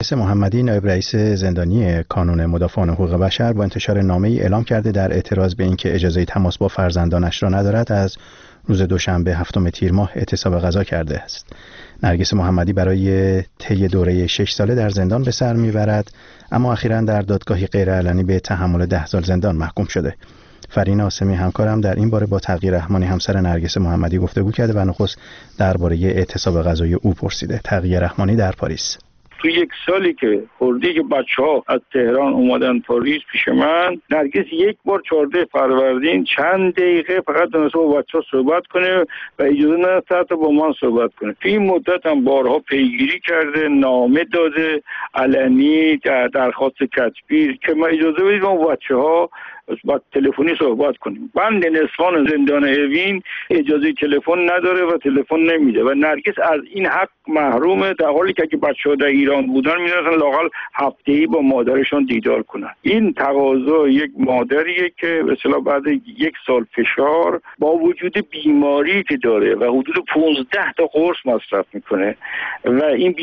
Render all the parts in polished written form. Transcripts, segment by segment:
محمدی نایب رئیس زندانی کانون مدافعان حقوق بشر با انتشار نامه‌ای اعلام کرده در اعتراض به اینکه اجازه تماس با فرزندانش را ندارد از روز دوشنبه 7 تیر ماه اعتصاب غذا کرده است. نرگس محمدی برای طی دوره 6 ساله در زندان به سر میبرد، اما اخیراً در دادگاهی غیرعلنی به تحمل 10 سال زندان محکوم شده. فرین آسمی همکارم در این باره با تقی رحمانی همسر نرگس محمدی گفتگو کرده و نخست درباره اعتصاب غذایی او پرسیده. تقی رحمانی در پاریس. تو یک سالی که خوردی که بچه‌ها از تهران اومدن پاریس پیش من، نرگس یک بار 14 فروردین چند دقیقه فقط دونسته با بچه‌ها صحبت کنه و اجازه نداشته حتی با من صحبت کنه. تو این مدت هم بارها پیگیری کرده، نامه داده علنی، درخواست کتبی که ما اجازه بدید ما بچه‌ها با تلفنی صحبت کنیم. بند نصفان زندان اوین اجازه تلفن نداره و تلفن نمیده و نرگس از این حق محرومه، در حالی که بچه‌ها در ایران بودن می‌رفتن لااقل هفته‌ای با مادرشون دیدار کنن. این تقاضا یک مادریه که به اصطلاح بعد یک سال فشار با وجود بیماری که داره و حدود 15 تا قرص مصرف میکنه و این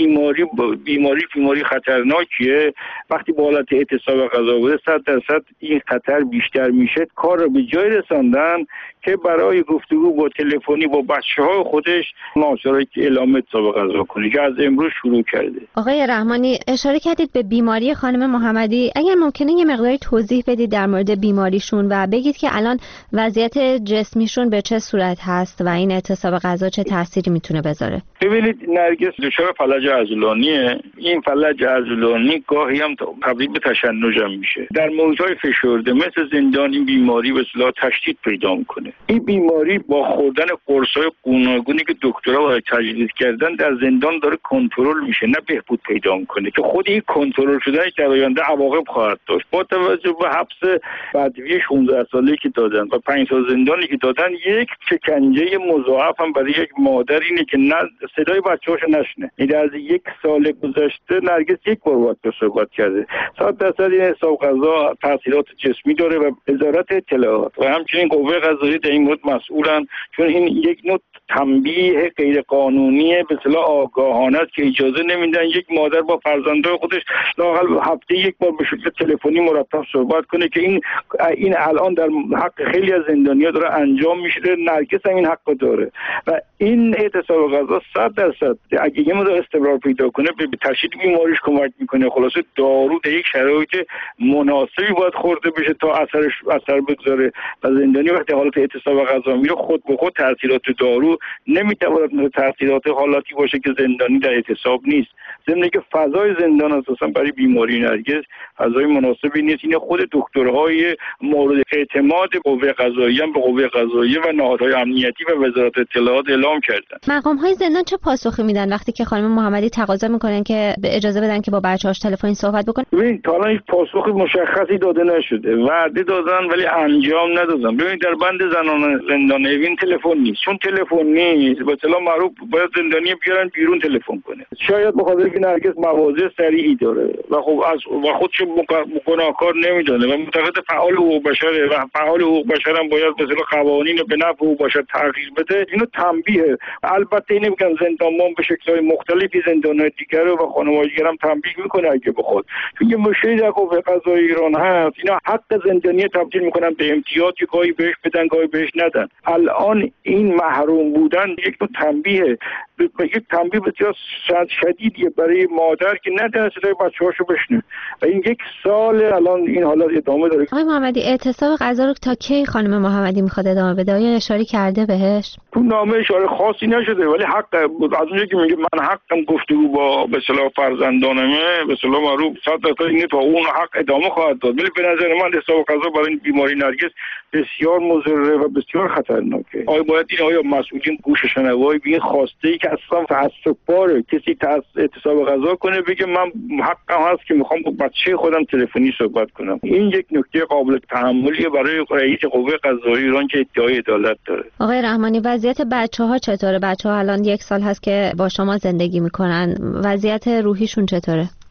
بیماری خطرناکیه. وقتی با حالت اعتصاب غذا بوده 100% این خطر بیشتر میشه. کار رو به جای رساندن که برای گفتگو با تلفنی با بچه‌های خودش ناچاره که اعلام اعتصاب غذا کنه که از امروز شروع کرده. آقای رحمانی اشاره کردید به بیماری خانم محمدی، اگر ممکنه یه مقداری توضیح بدید در مورد بیماریشون و بگید که الان وضعیت جسمیشون به چه صورت هست و این اعتصاب غذا چه تأثیری میتونه بذاره؟ ببینید نرگس دچار فلج عضلانیه. این فلج عضلانی گاهی هم تبدیل به تشنج هم میشه. در محیط‌های فشرده مثل زندان این بیماری به اصطلاح تشدید پیدا میکنه. این بیماری با خوردن قرص‌های گوناگونی که دکترها برای تجویز کردن در زندان داره کنترل میشه، نه بهبود پیدا میکنه که خود این کنترل شدنش در آینده عواقب خواهد داشت. با توجه به حبس بدوی 16 ساله‌ای که دادن و 5 سال زندانی که دادن، یک شکنجه مضاعف هم برای یک مادر اینه که نه صدای بچه‌هاش نشنه. این از یک سال گذشته نرگس یک بار وقت صحبت کرده. 100% این اعتصاب غذا تاثیرات جسمی داره و وزارت اطلاعات و همچنین قوه قضاییه در این مورد مسئولن، چون این یک نوع تنبیه غیر قانونیه به اصطلاح آگاهانه است که اجازه نمیدن یک مادر با فرزندای خودش لااقل هفته یک بار به شکل تلفنی مرتب صحبت کنه که این الان در حق خیلی از زندانی‌ها داره انجام میشه. نرگس هم این حق داره و این اعتصاب غذا 100% اگه یه مقدار استمرار پیدا کنه به تشدید بیماریش کمک میکنه. خلاصه دارو در یک شرایط مناسبی باید خورده بشه تا اثر بگذاره و زندانی وقتی حالت اعتصاب غذا میره خود به خود تاثیرات دارو نمیتواند مثل تاثیرات حالاتی باشه که زندانی در اعتصاب نیست. ضمن که فضای زندان اساسا برای بیماری نرگس فضای مناسبی نیست. این خود دکترهای مورد اعتماد قوه قضاییه هم به قوه قضاییه و نهادهای امنیتی و وزارت اطلاعات اعلام کردن. مقام‌های زندان چه پاسخی میدن وقتی که خانم محمدی تقاضا میکنن که به اجازه بدن که با بچه‌هاش تلفنی صحبت بکنه؟ ببین تا الان هیچ پاسخ مشخصی داده نشده. وعده دادن ولی انجام ندادن. ببین در بند زنان زندان اوین تلفن نیست. چون تلفن نیست به اصطلاح معروف باید زندانی بیارن بیرون تلفن کنه. شاید بخاطر که نرگس مواضع سریعی داره و خب از خودش گناهکار نمیدونه و معتقد فعال حقوق بشره و فعال حقوق بشر هم باید به اصطلاح قوانین به نفع حقوق بشر تغییر بده. اینو تنبیه. البته اینو میگن زندانبان به شکل‌های مختلفی زندان‌های دیگر و خانواده دیگر هم تنبیه میکنه اگه بخواد. چون یه مشکلی در قوه قضاییه ایران هست، اینا حق زندانی تبدیل میکنن به امتیاز که گاهی بهش بدن گاهی بهش ندن. الان این محروم بودن یک نوع تنبیه، یک تنبیه بسیار شدیدیه برای مادر که نتونه صدای بچه‌هاشو بشنوه و این یک سال الان این حالت ادامه داره. آقای محمدی اعتصاب غذا رو تا کی خانم محمدی میخواد ادامه بده؟ آیا اشاره کرده بهش؟ تو نامه اشاره خاصی نشده ولی حق از اونجایی که میگه من حقم گفتگو با به اصطلاح فرزندانمه به اصطلاح معروف 100% اینه تا اون حق ادامه خواهد داد. ولی به نظر من اعتصاب غذا برای این بیماری نرگس بسیار مضر و بسیار خطرناکه. آیا مسئولین گوش شنوایی به این خواسته ای که اصلا تعصب باره کسی اعتصاب غذا کنه بگه من حقم هست که میخوام با بچه خودم تلفنی صحبت کنم. این یک نکته قابل تحملیه برای رئیس قوه قضاییه ایران که ادعای عدالت داره. آقای رحمانی وضعیت بچه‌ها چطوره؟ بچه‌ها الان 1 سال هست که با شما زندگی میکنن. وضعیت روحیشون چطوره؟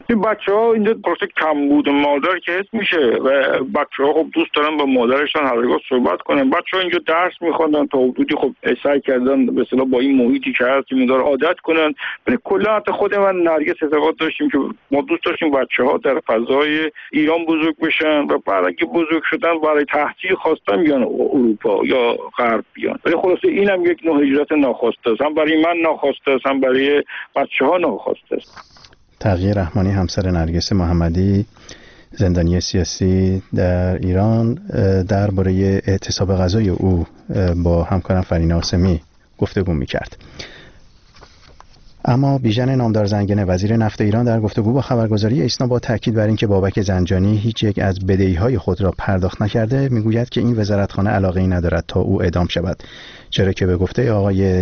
این بچه‌ها اینجا پروسه کمبود مادر که حس میشه و بچه‌ها خب دوست دارن با مادرشون هر روز صحبت کنن. بچه‌ها اینجا درس می‌خوندن تا حدودی خب سعی کردن به اصطلاح با این محیطی که هست می‌ذاره عادت کنن. ولی کلا حتی خود من نرگس اعتقاد داشتیم که ما دوست داشتیم بچه‌ها در فضای ایران بزرگ بشن و بعد که بزرگ شدن برای تحصیل خواستن بیان اروپا یا غرب بیان. ولی خلاصه اینم یک نوع هجرت ناخواسته است، هم برای من ناخواسته است، هم برای بچه‌ها ناخواسته است. تقی رحمانی همسر نرگس محمدی زندانی سیاسی در ایران درباره اعتصاب غذای او با همکارم فرین آسمی گفتگو می‌کرد. اما بیژن نامدار زنگنه وزیر نفت ایران در گفتگو با خبرگزاری ایسنا با تاکید بر اینکه بابک زنجانی هیچ یک از بدهی‌های خود را پرداخت نکرده میگوید که این وزارتخانه علاقه‌ای ندارد تا او اعدام شود، چرا که به گفته آقای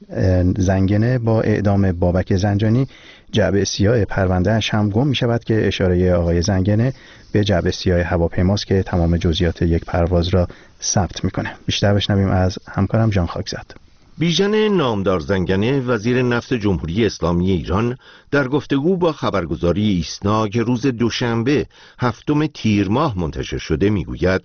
زنگنه با اعدام بابک زنجانی جعبه سیاه پرونده‌اش هم گم می‌شود که اشاره آقای زنگنه به جعبه سیاه هواپیماست که تمام جزئیات یک پرواز را ثبت می‌کنه. بیشتر بشنویم از همکارم جان خاکزاد. بیژن نامدار زنگنه وزیر نفت جمهوری اسلامی ایران در گفتگو با خبرگزاری ایسنا که روز دوشنبه 7 تیر ماه منتشر شده میگوید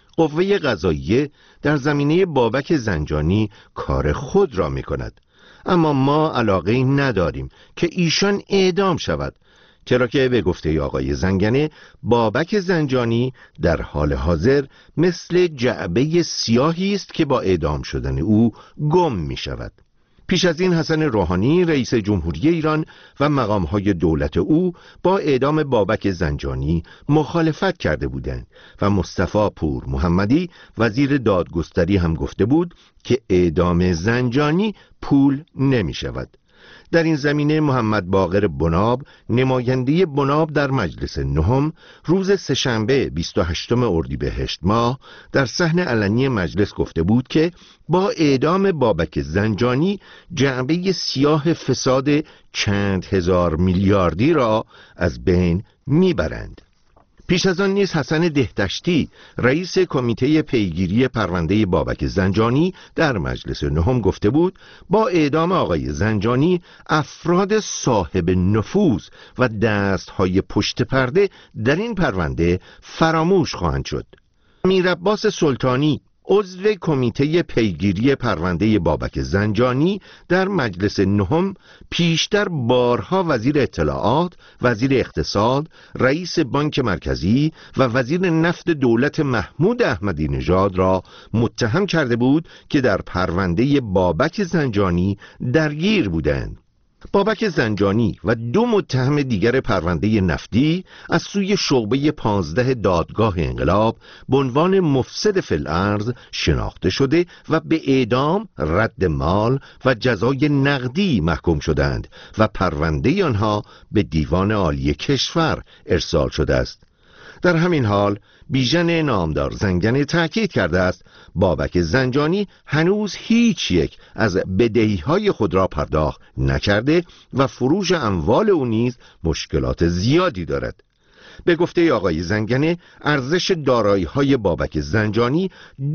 قوه قضاییه در زمینه بابک زنجانی کار خود را میکند، اما ما علاقه نداریم که ایشان اعدام شود، چرا که به گفته آقای زنگنه بابک زنجانی در حال حاضر مثل جعبه سیاهی است که با اعدام شدن او گم می شود. پیش از این حسن روحانی رئیس جمهوری ایران و مقامهای دولت او با اعدام بابک زنجانی مخالفت کرده بودند و مصطفی پور محمدی وزیر دادگستری هم گفته بود که اعدام زنجانی پول نمی شود. در این زمینه محمد باقر بناب نماینده بناب در مجلس نهم روز سه‌شنبه 28 اردیبهشت ماه در صحن علنی مجلس گفته بود که با اعدام بابک زنجانی جعبه سیاه فساد چند هزار میلیاردی را از بین میبرند. پیش از آن نیز حسن دهدشتی رئیس کمیته پیگیری پرونده بابک زنجانی در مجلس نهم گفته بود با اعدام آقای زنجانی افراد صاحب نفوذ و دستهای پشت پرده در این پرونده فراموش خواهند شد. میرعباس سلطانی عضو کمیته پیگیری پرونده بابک زنجانی در مجلس نهم پیشتر بارها وزیر اطلاعات، وزیر اقتصاد، رئیس بانک مرکزی و وزیر نفت دولت محمود احمدی نژاد را متهم کرده بود که در پرونده بابک زنجانی درگیر بودند. بابک زنجانی و 2 متهم دیگر پرونده نفتی از سوی شعبه 15 دادگاه انقلاب به عنوان مفسد فی الارض شناخته شده و به اعدام، رد مال و جزای نقدی محکوم شدند و پرونده آنها به دیوان عالی کشور ارسال شده است. در همین حال بیژن نامدار زنگنه تاکید کرده است بابک زنجانی هنوز هیچ یک از بدهی‌های خود را پرداخت نکرده و فروش اموال او نیز مشکلات زیادی دارد. به گفته آقای زنگنه ارزش دارایی‌های بابک زنجانی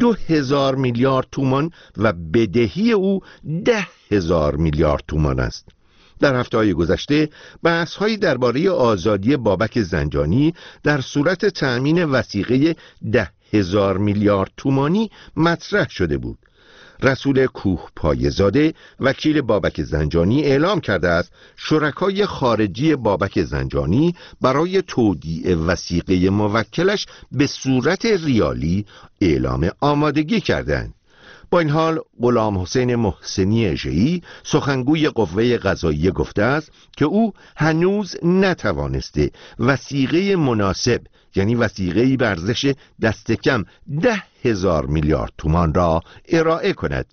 2000 میلیارد تومان و بدهی او 10,000 میلیارد تومان است. در هفته‌های گذشته بحث‌هایی درباره آزادی بابک زنجانی در صورت تأمین وثیقه 10,000 میلیارد تومانی مطرح شده بود. رسول کوهپایه‌زاده وکیل بابک زنجانی اعلام کرده است شرکای خارجی بابک زنجانی برای تودیع وثیقه موکلش به صورت ریالی اعلام آمادگی کردند. با این حال غلام حسین محسنی اژه‌ای سخنگوی قوه قضاییه گفته است که او هنوز نتوانسته وثیقه مناسب، یعنی وثیقه‌ای به ارزش دست کم 10,000 میلیارد تومان را ارائه کند.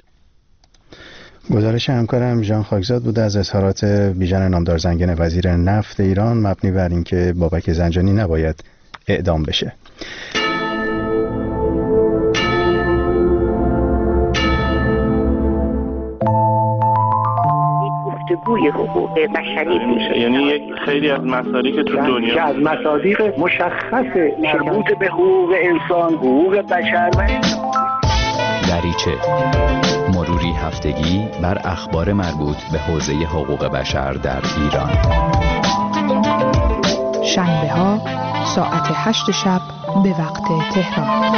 گزارش همکارم ژان خاکزاد بود از اظهارات بیژن نامدار زنگنه وزیر نفت ایران مبنی بر اینکه بابک زنجانی نباید اعدام بشه. گوی حقوق بشری میشه، یعنی یک خیلی از مصادیق که تو دنیا که از مصادیق مشخص مربوط به حقوق انسان، حقوق بشر و دریچه مروری هفتگی بر اخبار مربوط به حوزه حقوق بشر در ایران. شنبه‌ها ساعت 8 شب به وقت تهران.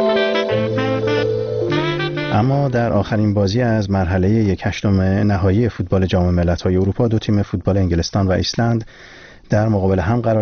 اما در آخرین بازی از مرحله 1/8 نهایی فوتبال جام ملت‌های اروپا، دو تیم فوتبال انگلستان و ایسلند در مقابل هم قرار